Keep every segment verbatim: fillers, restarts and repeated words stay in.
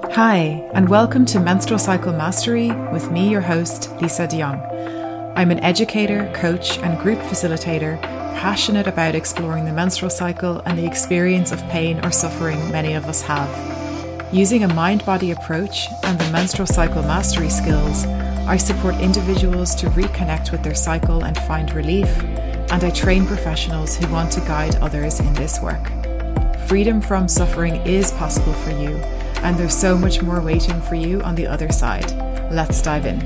Hi, and welcome to Menstrual Cycle Mastery with me, your host, Lisa de Jong. I'm an educator, coach, and group facilitator passionate about exploring the menstrual cycle and the experience of pain or suffering many of us have. Using a mind-body approach and the menstrual cycle mastery skills, I support individuals to reconnect with their cycle and find relief, and I train professionals who want to guide others in this work. Freedom from suffering is possible for you, and there's so much more waiting for you on the other side. Let's dive in.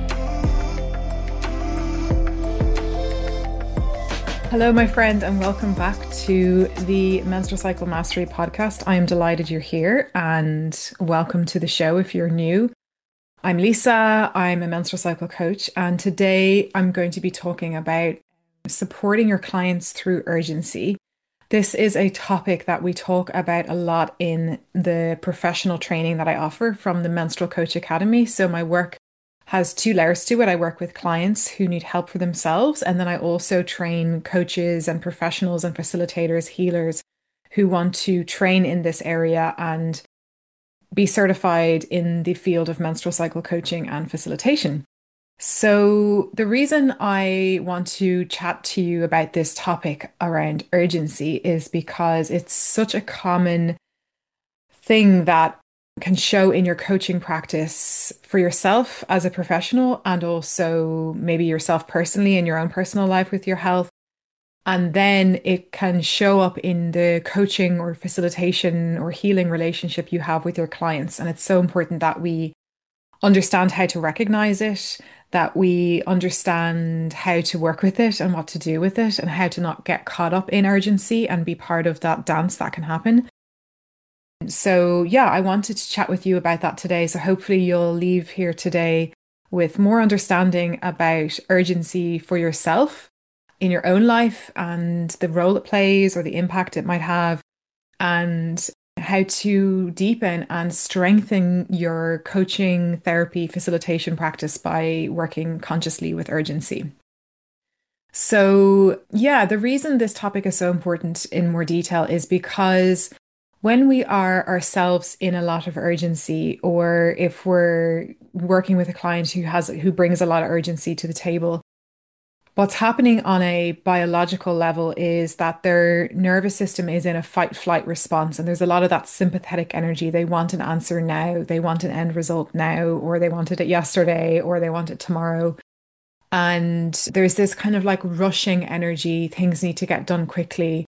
Hello, my friend, and welcome back to the Menstrual Cycle Mastery podcast. I am delighted you're here, and welcome to the show if you're new. I'm Lisa, I'm a menstrual cycle coach, and today I'm going to be talking about supporting your clients through urgency. This is a topic that we talk about a lot in the professional training that I offer from the Menstrual Coach Academy. So my work has two layers to it. I work with clients who need help for themselves, and then I also train coaches and professionals and facilitators, healers who want to train in this area and be certified in the field of menstrual cycle coaching and facilitation. So the reason I want to chat to you about this topic around urgency is because it's such a common thing that can show in your coaching practice for yourself as a professional, and also maybe yourself personally in your own personal life with your health. And then it can show up in the coaching or facilitation or healing relationship you have with your clients. And it's so important that we understand how to recognize it, that we understand how to work with it and what to do with it, and how to not get caught up in urgency and be part of that dance that can happen. So yeah, I wanted to chat with you about that today. So hopefully you'll leave here today with more understanding about urgency for yourself in your own life and the role it plays or the impact it might have, and how to deepen and strengthen your coaching, therapy, facilitation practice by working consciously with urgency. So yeah, the reason this topic is so important in more detail is because when we are ourselves in a lot of urgency, or if we're working with a client who has who brings a lot of urgency to the table, what's happening on a biological level is that their nervous system is in a fight-flight response, and there's a lot of that sympathetic energy. They want an answer now, they want an end result now, or they wanted it yesterday, or they want it tomorrow. And there's this kind of like rushing energy, things need to get done quickly.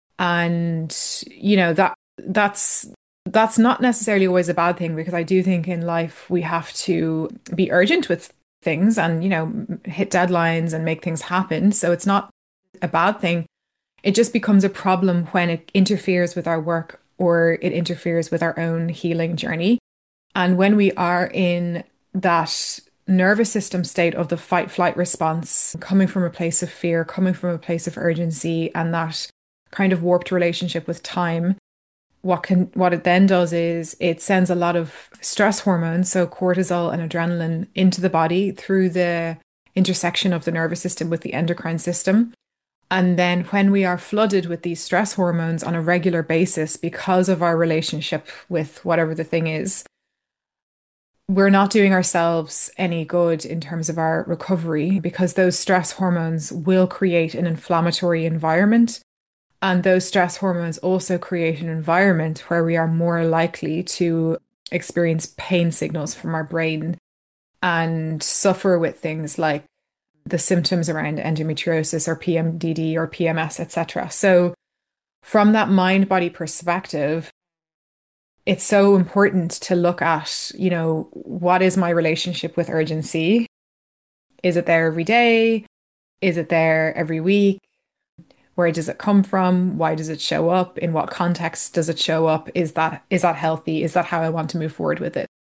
And, you know, that that's that's not necessarily always a bad thing, because I do think in life we have to be urgent with things and, you know, hit deadlines and make things happen. So it's not a bad thing. It just becomes a problem when it interferes with our work or it interferes with our own healing journey. And when we are in that nervous system state of the fight flight response, coming from a place of fear, coming from a place of urgency, and that kind of warped relationship with time, What can what it then does is it sends a lot of stress hormones, so cortisol and adrenaline, into the body through the intersection of the nervous system with the endocrine system. And then when we are flooded with these stress hormones on a regular basis because of our relationship with whatever the thing is, we're not doing ourselves any good in terms of our recovery, because those stress hormones will create an inflammatory environment. And those stress hormones also create an environment where we are more likely to experience pain signals from our brain and suffer with things like the symptoms around endometriosis or P M D D or P M S, et cetera. So from that mind-body perspective, it's so important to look at, you know, what is my relationship with urgency? Is it there every day? Is it there every week? Where does it come from? Why does it show up? In what context does it show up? Is that is that healthy? Is that how I want to move forward with it?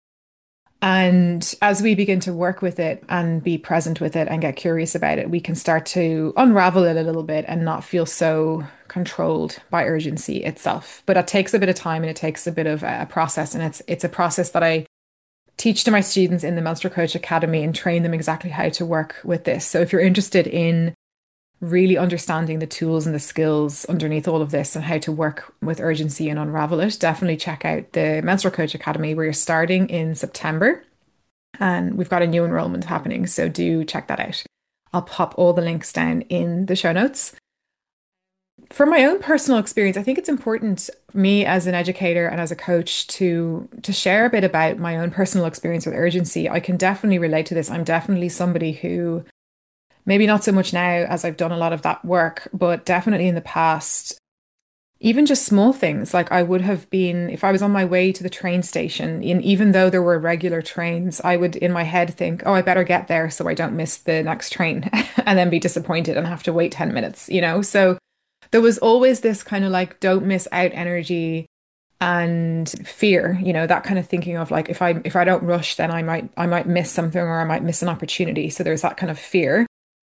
And as we begin to work with it and be present with it and get curious about it, we can start to unravel it a little bit and not feel so controlled by urgency itself. But it takes a bit of time and it takes a bit of a process. And it's it's a process that I teach to my students in the Menstrual Coach Academy and train them exactly how to work with this. So if you're interested in really understanding the tools and the skills underneath all of this and how to work with urgency and unravel it, definitely check out the Menstrual Coach Academy. We're starting in September and we've got a new enrollment happening. So do check that out. I'll pop all the links down in the show notes. From my own personal experience, I think it's important for me as an educator and as a coach to to share a bit about my own personal experience with urgency. I can definitely relate to this. I'm definitely somebody who, maybe not so much now as I've done a lot of that work, but definitely in the past, even just small things. Like I would have been, if I was on my way to the train station, and even though there were regular trains, I would in my head think, oh, I better get there so I don't miss the next train and then be disappointed and have to wait ten minutes, you know? So there was always this kind of like, don't miss out energy and fear, you know, that kind of thinking of like, if I if I don't rush, then I might I might miss something or I might miss an opportunity. So there's that kind of fear.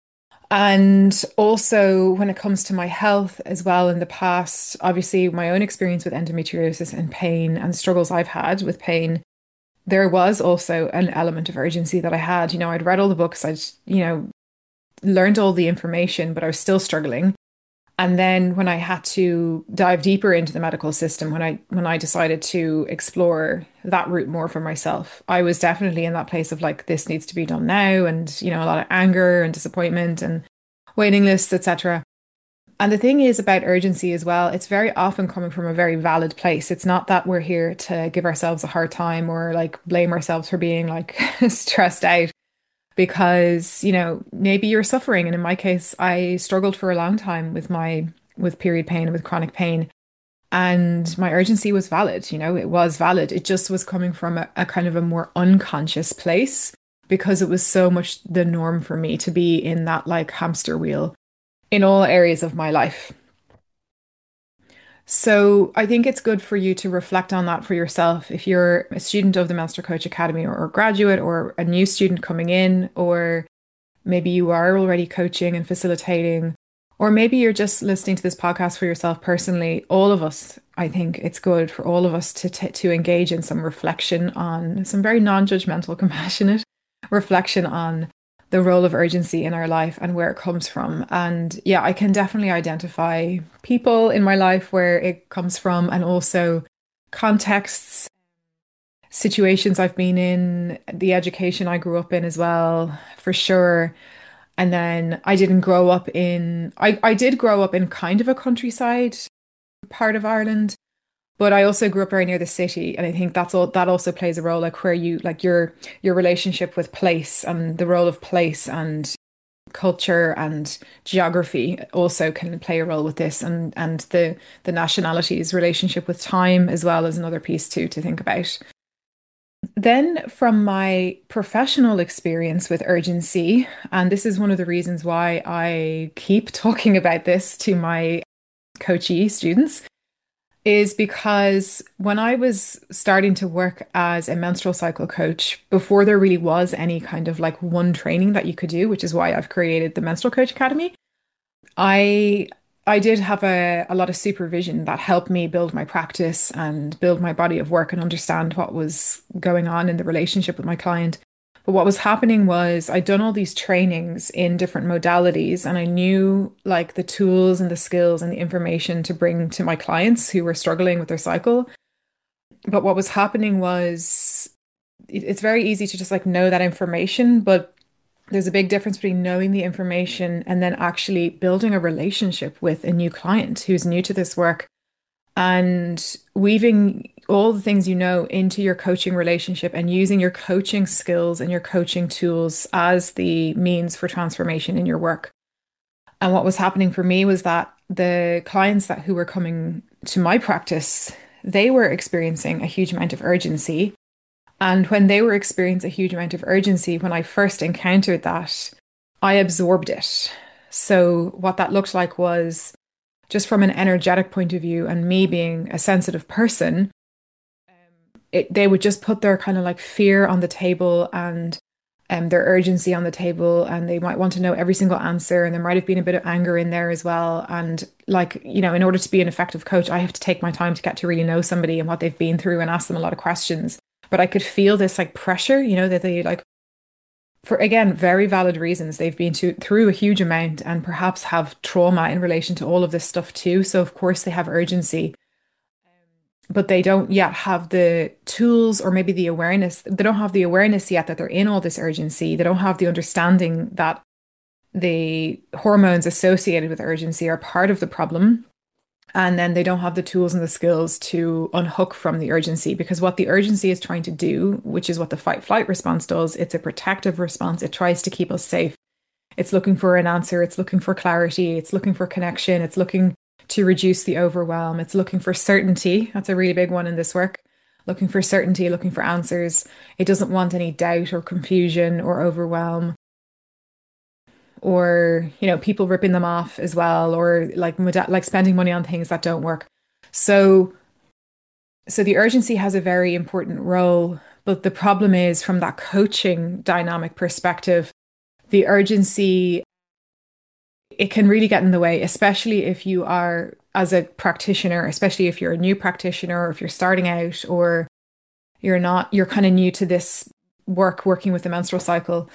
And also, when it comes to my health as well, in the past, obviously, my own experience with endometriosis and pain and struggles I've had with pain, there was also an element of urgency that I had. You know, I'd read all the books, I'd, you know, learned all the information, but I was still struggling. And then when I had to dive deeper into the medical system, when I when I decided to explore that route more for myself, I was definitely in that place of like, this needs to be done now, and you know, a lot of anger and disappointment and waiting lists, et cetera. And the thing is about urgency as well, it's very often coming from a very valid place. It's not that we're here to give ourselves a hard time or like blame ourselves for being like stressed out because, you know, maybe you're suffering. And in my case, I struggled for a long time with my with period pain and with chronic pain. And my urgency was valid, you know, it was valid. It just was coming from a, a kind of a more unconscious place because it was so much the norm for me to be in that like hamster wheel in all areas of my life. So I think it's good for you to reflect on that for yourself. If you're a student of the Menstrual Coach Academy or a graduate or a new student coming in, or maybe you are already coaching and facilitating, or maybe you're just listening to this podcast for yourself personally, all of us, I think it's good for all of us to t to engage in some reflection on some very non-judgmental, compassionate reflection on the role of urgency in our life and where it comes from. And yeah, I can definitely identify people in my life where it comes from and also contexts, situations I've been in, the education I grew up in as well, for sure. And then I didn't grow up in, I, I did grow up in kind of a countryside part of Ireland, but I also grew up very near the city. And I think that's all, that also plays a role, like where you, like your, your relationship with place and the role of place and culture and geography also can play a role with this. And, and the, the nationality's relationship with time as well is another piece too, to think about. Then, from my professional experience with urgency, and this is one of the reasons why I keep talking about this to my coachee students, is because when I was starting to work as a menstrual cycle coach, before there really was any kind of like one training that you could do, which is why I've created the Menstrual Coach Academy, I I did have a, a lot of supervision that helped me build my practice and build my body of work and understand what was going on in the relationship with my client. But what was happening was I'd done all these trainings in different modalities and I knew like the tools and the skills and the information to bring to my clients who were struggling with their cycle. But what was happening was it- it's very easy to just like know that information, but there's a big difference between knowing the information and then actually building a relationship with a new client who's new to this work and weaving all the things you know into your coaching relationship and using your coaching skills and your coaching tools as the means for transformation in your work. And what was happening for me was that the clients that who were coming to my practice, they were experiencing a huge amount of urgency. And when they were experiencing a huge amount of urgency, when I first encountered that, I absorbed it. So what that looked like was just from an energetic point of view and me being a sensitive person, it, they would just put their kind of like fear on the table and um, their urgency on the table, and they might want to know every single answer. And there might have been a bit of anger in there as well. And like, you know, in order to be an effective coach, I have to take my time to get to really know somebody and what they've been through and ask them a lot of questions. But I could feel this like pressure, you know, that they like for again, very valid reasons. They've been to, through a huge amount and perhaps have trauma in relation to all of this stuff too. So, of course, they have urgency, but they don't yet have the tools or maybe the awareness. They don't have the awareness yet that they're in all this urgency. They don't have the understanding that the hormones associated with urgency are part of the problem. And then they don't have the tools and the skills to unhook from the urgency because what the urgency is trying to do, which is what the fight flight response does, it's a protective response. It tries to keep us safe. It's looking for an answer. It's looking for clarity. It's looking for connection. It's looking to reduce the overwhelm. It's looking for certainty. That's a really big one in this work. Looking for certainty, looking for answers. It doesn't want any doubt or confusion or overwhelm or, you know, people ripping them off as well, or like like spending money on things that don't work. So, so the urgency has a very important role, but the problem is from that coaching dynamic perspective, the urgency, it can really get in the way, especially if you are as a practitioner, especially if you're a new practitioner, or if you're starting out, or you're not, you're kind of new to this work, working with the menstrual cycle.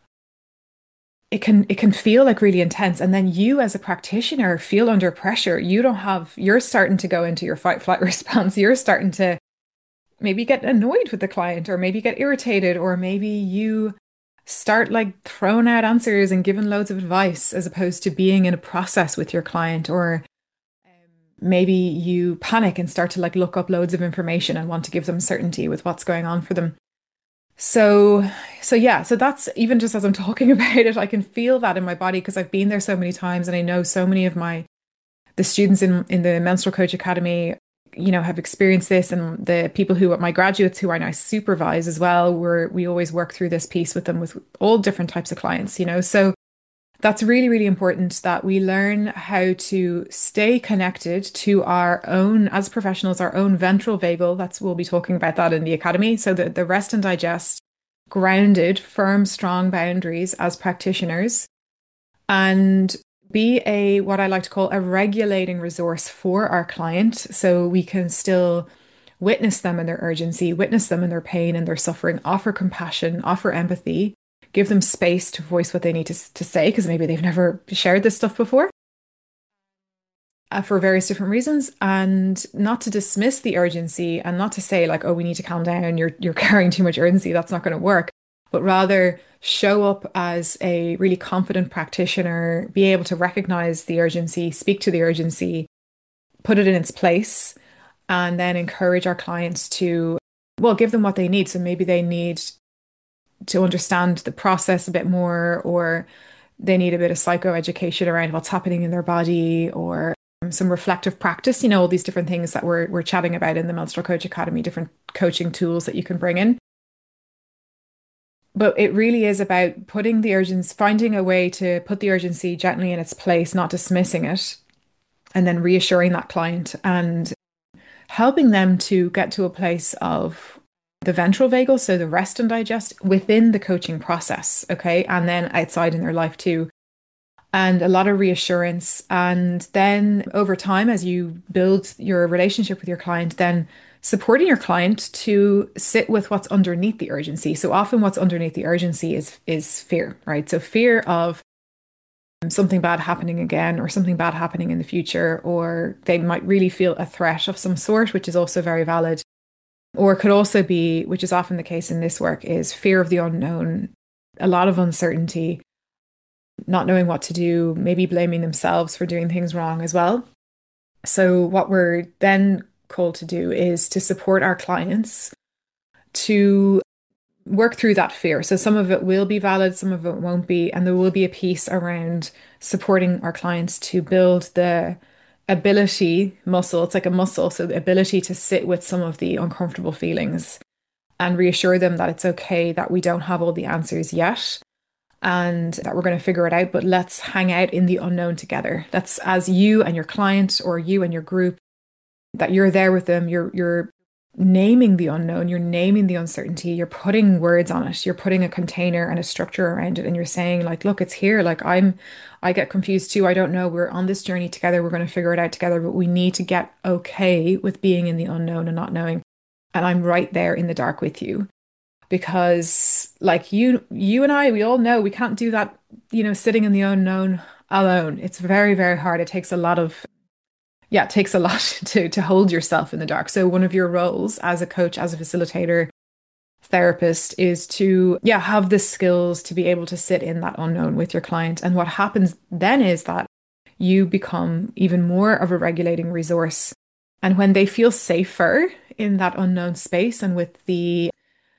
It can it can feel like really intense, and then you as a practitioner feel under pressure. You don't have, you're starting to go into your fight flight response. You're starting to maybe get annoyed with the client, or maybe get irritated, or maybe you start like throwing out answers and giving loads of advice as opposed to being in a process with your client, or maybe you panic and start to like look up loads of information and want to give them certainty with what's going on for them. So, so yeah, so that's even just as I'm talking about it, I can feel that in my body because I've been there so many times, and I know so many of my the students in in the Menstrual Coach Academy, you know, have experienced this, and the people who my graduates who I now supervise as well, where we always work through this piece with them with all different types of clients, you know. So that's really, really important that we learn how to stay connected to our own, as professionals, our own ventral vagal. That's, we'll be talking about that in the academy. So the, the rest and digest, grounded, firm, strong boundaries as practitioners, and be a, what I like to call a regulating resource for our client. So we can still witness them in their urgency, witness them in their pain and their suffering, offer compassion, offer empathy, give them space to voice what they need to, to say, because maybe they've never shared this stuff before uh, for various different reasons, and not to dismiss the urgency and not to say like, oh, we need to calm down, you're you're carrying too much urgency, that's not going to work, but rather show up as a really confident practitioner, be able to recognize the urgency, speak to the urgency, put it in its place, and then encourage our clients to, well, give them what they need. So maybe they need to understand the process a bit more, or they need a bit of psychoeducation around what's happening in their body, or some reflective practice, you know, all these different things that we're we're chatting about in the Menstrual Coach Academy, different coaching tools that you can bring in. But it really is about putting the urgency, finding a way to put the urgency gently in its place, not dismissing it, and then reassuring that client and helping them to get to a place of the ventral vagal, so the rest and digest within the coaching process, okay? And then outside in their life too. And a lot of reassurance. And then over time, as you build your relationship with your client, then supporting your client to sit with what's underneath the urgency. So often what's underneath the urgency is is fear, right? So fear of something bad happening again, or something bad happening in the future, or they might really feel a threat of some sort, which is also very valid. Or it could also be, which is often the case in this work, is fear of the unknown, a lot of uncertainty, not knowing what to do, maybe blaming themselves for doing things wrong as well. So what we're then called to do is to support our clients to work through that fear. So some of it will be valid, some of it won't be, and there will be a piece around supporting our clients to build the ability muscle. It's like a muscle, so the ability to sit with some of the uncomfortable feelings and reassure them that it's okay, that we don't have all the answers yet, and that we're going to figure it out, but let's hang out in the unknown together. That's as you and your client, or you and your group, that you're there with them, you're you're naming the unknown, you're naming the uncertainty, you're putting words on it, you're putting a container and a structure around it, and you're saying like, look, it's here. Like I'm, I get confused too. I don't know. We're on this journey together. We're going to figure it out together, but we need to get okay with being in the unknown and not knowing. And I'm right there in the dark with you. because like you you and I, we all know we can't do that, you know, sitting in the unknown alone. It's very, very hard. It takes a lot of yeah, it takes a lot to to hold yourself in the dark. So one of your roles as a coach, as a facilitator, therapist is to yeah, have the skills to be able to sit in that unknown with your client. And what happens then is that you become even more of a regulating resource. And when they feel safer in that unknown space and with the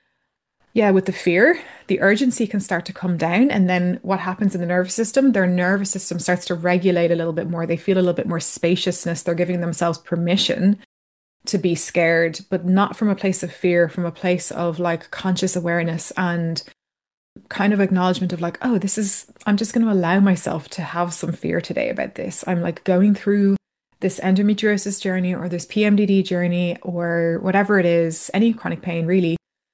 yeah, with the fear, the urgency can start to come down. And then what happens in the nervous system? Their nervous system starts to regulate a little bit more. They feel a little bit more spaciousness. They're giving themselves permission to be scared, but not from a place of fear, from a place of like conscious awareness and kind of acknowledgement of like, oh, this is, I'm just going to allow myself to have some fear today about this. I'm like going through this endometriosis journey or this P M D D journey or whatever it is, any chronic pain really.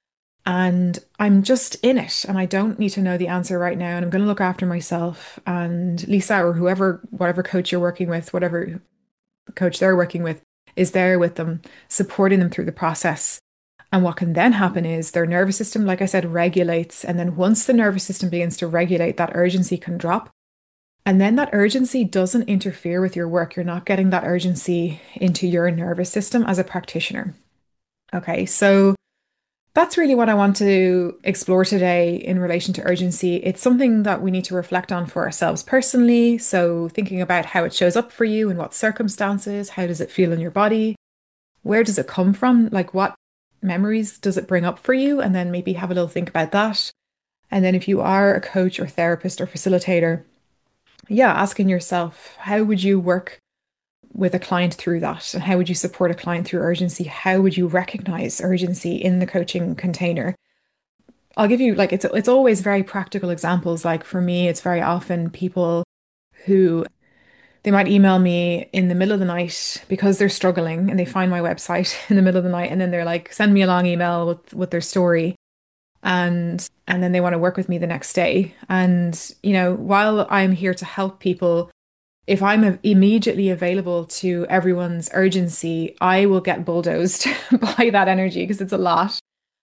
And I'm just in it and I don't need to know the answer right now. And I'm going to look after myself. And Lisa or whoever, whatever coach you're working with, whatever coach they're working with, is there with them, supporting them through the process. And what can then happen is their nervous system, like I said, regulates. And then once the nervous system begins to regulate, that urgency can drop. And then that urgency doesn't interfere with your work. You're not getting that urgency into your nervous system as a practitioner. Okay, so that's really what I want to explore today in relation to urgency. It's something that we need to reflect on for ourselves personally. So thinking about how it shows up for you in what circumstances, how does it feel in your body? Where does it come from? Like what memories does it bring up for you? And then maybe have a little think about that. And then if you are a coach or therapist or facilitator, yeah, asking yourself, how would you work with a client through that? And how would you support a client through urgency? How would you recognize urgency in the coaching container? I'll give you like, it's, it's always very practical examples. Like for me, it's very often people who they might email me in the middle of the night because they're struggling and they find my website in the middle of the night. And then they're like, send me a long email with, with their story. And, and then they want to work with me the next day. And, you know, while I'm here to help people, if I'm immediately available to everyone's urgency, I will get bulldozed by that energy because it's a lot.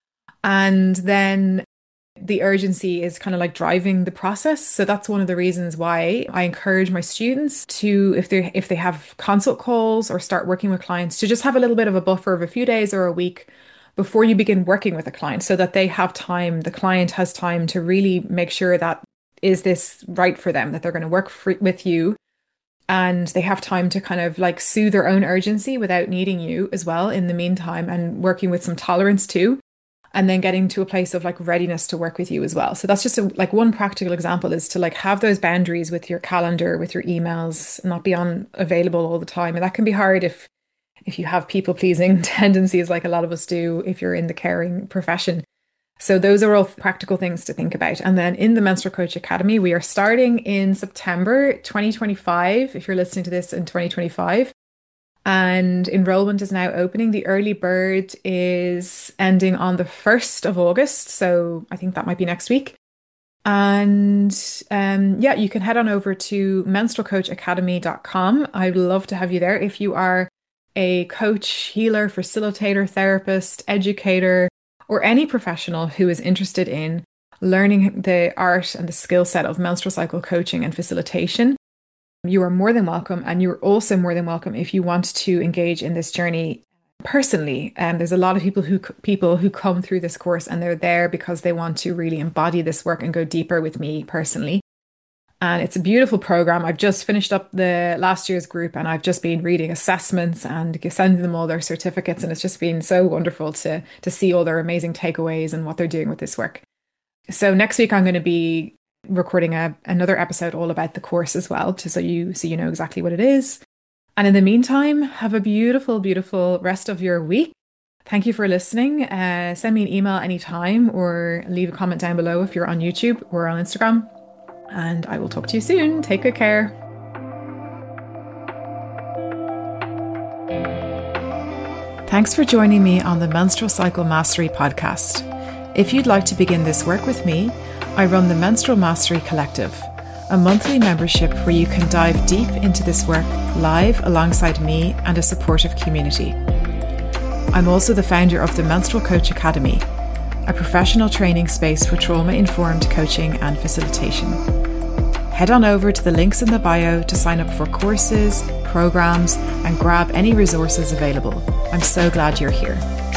And then the urgency is kind of like driving the process. So that's one of the reasons why I encourage my students to, if they if they have consult calls or start working with clients, to just have a little bit of a buffer of a few days or a week before you begin working with a client so that they have time, the client has time to really make sure that is this right for them, that they're going to work for, with you. And they have time to kind of like soothe their own urgency without needing you as well in the meantime, and working with some tolerance too. And then getting to a place of like readiness to work with you as well. So that's just a, like one practical example is to like have those boundaries with your calendar, with your emails, not be on available all the time. And that can be hard if if you have people pleasing tendencies like a lot of us do if you're in the caring profession. So those are all practical things to think about. And then in the Menstrual Coach Academy, we are starting in September twenty twenty-five, if you're listening to this in twenty twenty-five. And enrollment is now opening. The early bird is ending on the first of August. So I think that might be next week. And um, yeah, you can head on over to menstrual coach academy dot com. I'd love to have you there. If you are a coach, healer, facilitator, therapist, educator, or any professional who is interested in learning the art and the skill set of menstrual cycle coaching and facilitation, you are more than welcome. And you're also more than welcome if you want to engage in this journey personally. And um, there's a lot of people who people who come through this course and they're there because they want to really embody this work and go deeper with me personally. And it's a beautiful program. I've just finished up the last year's group and I've just been reading assessments and sending them all their certificates. And it's just been so wonderful to, to see all their amazing takeaways and what they're doing with this work. So next week, I'm going to be recording a, another episode all about the course as well, to, so you so you know exactly what it is. And in the meantime, have a beautiful, beautiful rest of your week. Thank you for listening. Uh, send me an email anytime or leave a comment down below if you're on YouTube or on Instagram. And I will talk to you soon. Take good care. Thanks for joining me on the Menstrual Cycle Mastery podcast. If you'd like to begin this work with me, I run the Menstrual Mastery Collective, a monthly membership where you can dive deep into this work live alongside me and a supportive community. I'm also the founder of the Menstrual Coach Academy, a professional training space for trauma-informed coaching and facilitation. Head on over to the links in the bio to sign up for courses, programs, and grab any resources available. I'm so glad you're here.